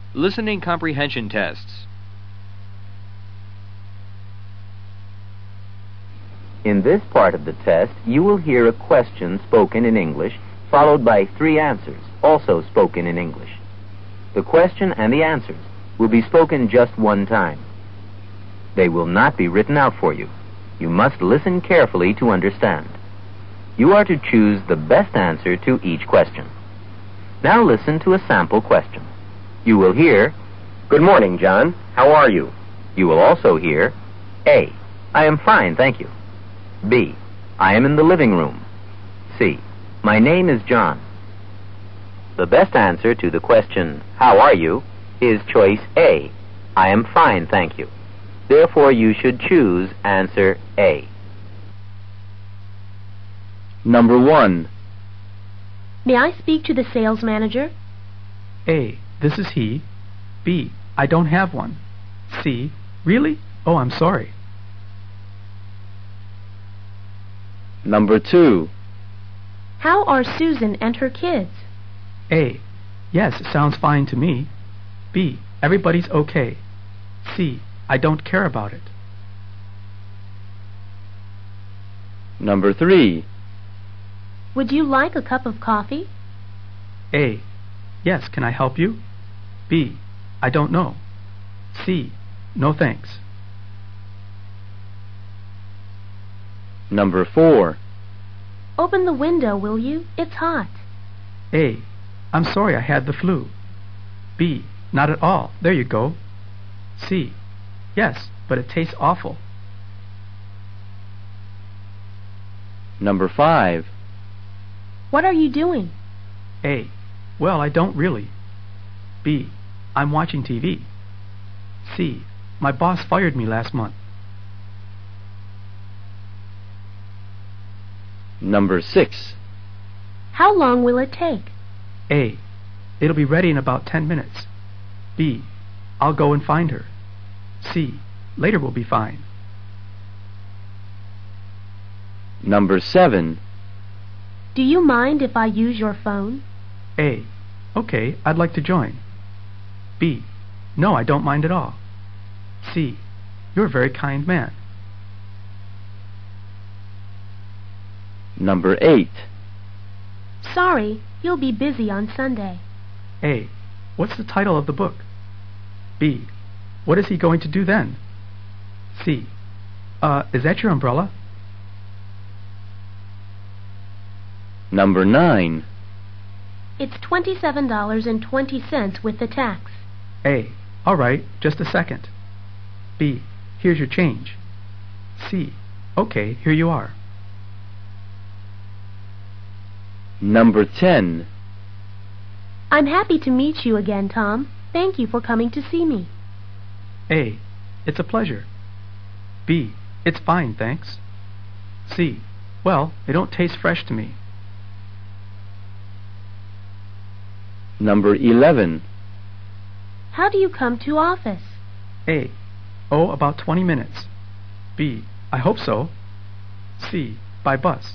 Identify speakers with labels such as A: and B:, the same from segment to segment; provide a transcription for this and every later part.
A: Listening comprehension tests.
B: In this part of the test, you will hear a question spoken in English, followed by 3 answers, also spoken in English. The question and the answers will be spoken just one time. They will not be written out for you. You must listen carefully to understand. You are to choose the best answer to each question. Now listen to a sample question. You will hear,
C: Good morning, John. How are you?
B: You will also hear, A, I am fine, thank you. B, I am in the living room. C, my name is John. The best answer to the question, How are you? Is choice A, I am fine, thank you. Therefore, you should choose answer A.
C: Number 1.
D: May I speak to the sales manager?
E: A, this is he. B, I don't have one. C, really? Oh, I'm sorry.
C: Number 2.
D: How are Susan and her kids?
E: A, yes, it sounds fine to me. B, everybody's okay. C, I don't care about it.
C: Number 3.
D: Would you like a cup of coffee?
E: A, yes, can I help you? B, I don't know. C, no thanks.
C: Number 4.
D: Open the window, will you? It's hot.
E: A, I'm sorry I had the flu. B, not at all. There you go. C, yes, but it tastes awful.
C: Number 5.
D: What are you doing?
E: A, well, I don't really. B, I'm watching TV. C, my boss fired me last month.
C: Number 6.
D: How long will it take?
E: A, it'll be ready in about 10 minutes. B, I'll go and find her. C, later will be fine.
C: Number 7.
D: Do you mind if I use your phone?
E: A, okay, I'd like to join. B, no, I don't mind at all. C, you're a very kind man.
C: Number 8.
D: Sorry, you'll be busy on Sunday.
E: A, what's the title of the book? B, what is he going to do then? C, is that your umbrella?
C: Number 9.
D: It's $27.20 with the tax.
E: A, all right, just a second. B, here's your change. C, okay, here you are.
C: Number 10.
D: I'm happy to meet you again, Tom. Thank you for coming to see me.
E: A, it's a pleasure. B, it's fine, thanks. C, well, they don't taste fresh to me.
C: Number 11.
D: How do you come to office?
E: A, oh, about 20 minutes. B, I hope so. C, by bus.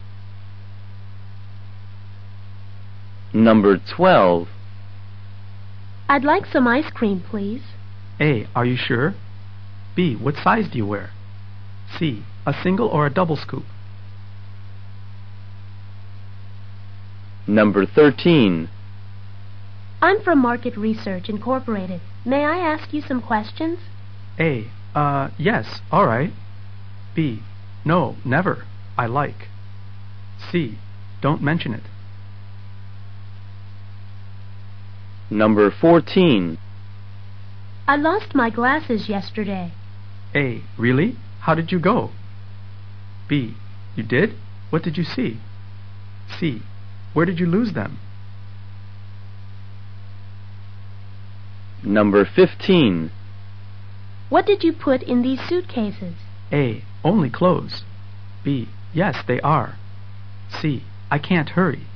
C: Number 12.
D: I'd like some ice cream, please.
E: A, are you sure? B, what size do you wear? C, a single or a double scoop?
C: Number 13.
D: I'm from Market Research Incorporated. May I ask you some questions?
E: A, yes, all right. B, no, never. I like. C, don't mention it.
C: Number 14.
D: I lost my glasses yesterday.
E: A, really? How did you go? B, you did? What did you see? C, where did you lose them?
C: Number 15.
D: What did you put in these suitcases?
E: A, only clothes. B, yes, they are. C, I can't hurry.